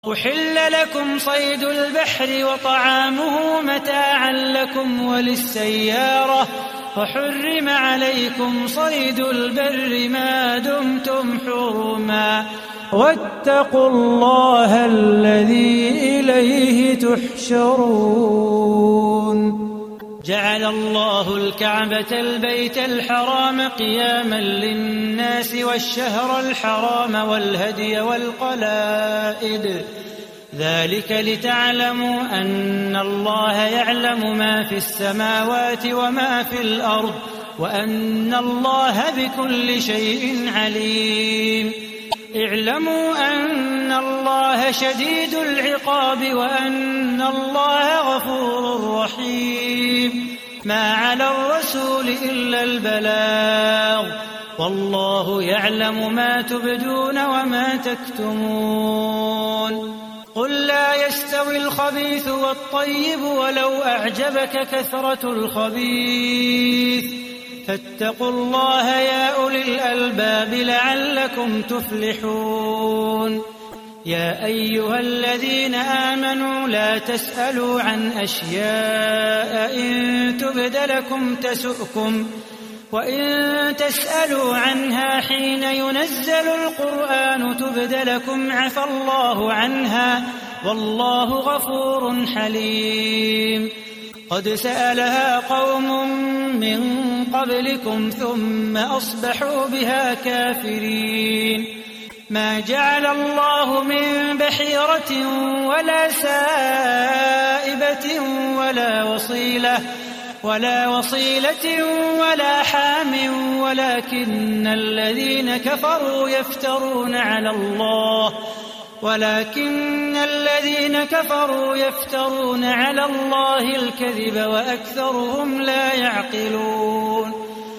أحل لكم صيد البحر وطعامه متاعا لكم وللسيارة وحرم عليكم صيد البر ما دمتم حرما واتقوا الله الذي إليه تحشرون. جعل الله الكعبة البيت الحرام قياما للناس والشهر الحرام والهدي والقلائد ذلك لتعلموا أن الله يعلم ما في السماوات وما في الأرض وأن الله بكل شيء عليم. اعلموا أن الله شديد العقاب وأن الله غفور رحيم. ما على الرسول إلا البلاغ والله يعلم ما تبدون وما تكتمون. قل لا يستوي الخبيث والطيب ولو أعجبك كثرة الخبيث فاتقوا الله يا أولي الألباب لعلكم تفلحون. يا أيها الذين آمنوا لا تسألوا عن أشياء إن تبد لكم تسؤكم وإن تسألوا عنها حين ينزل القرآن تبد لكم عفى الله عنها والله غفور حليم. قد سألها قوم من قبلكم ثم أصبحوا بها كافرين. ما جعل الله من بحيرة ولا سائبة ولا وصيلة ولا حام ولكن الذين كفروا يفترون على الله الكذب وأكثرهم لا يعقلون.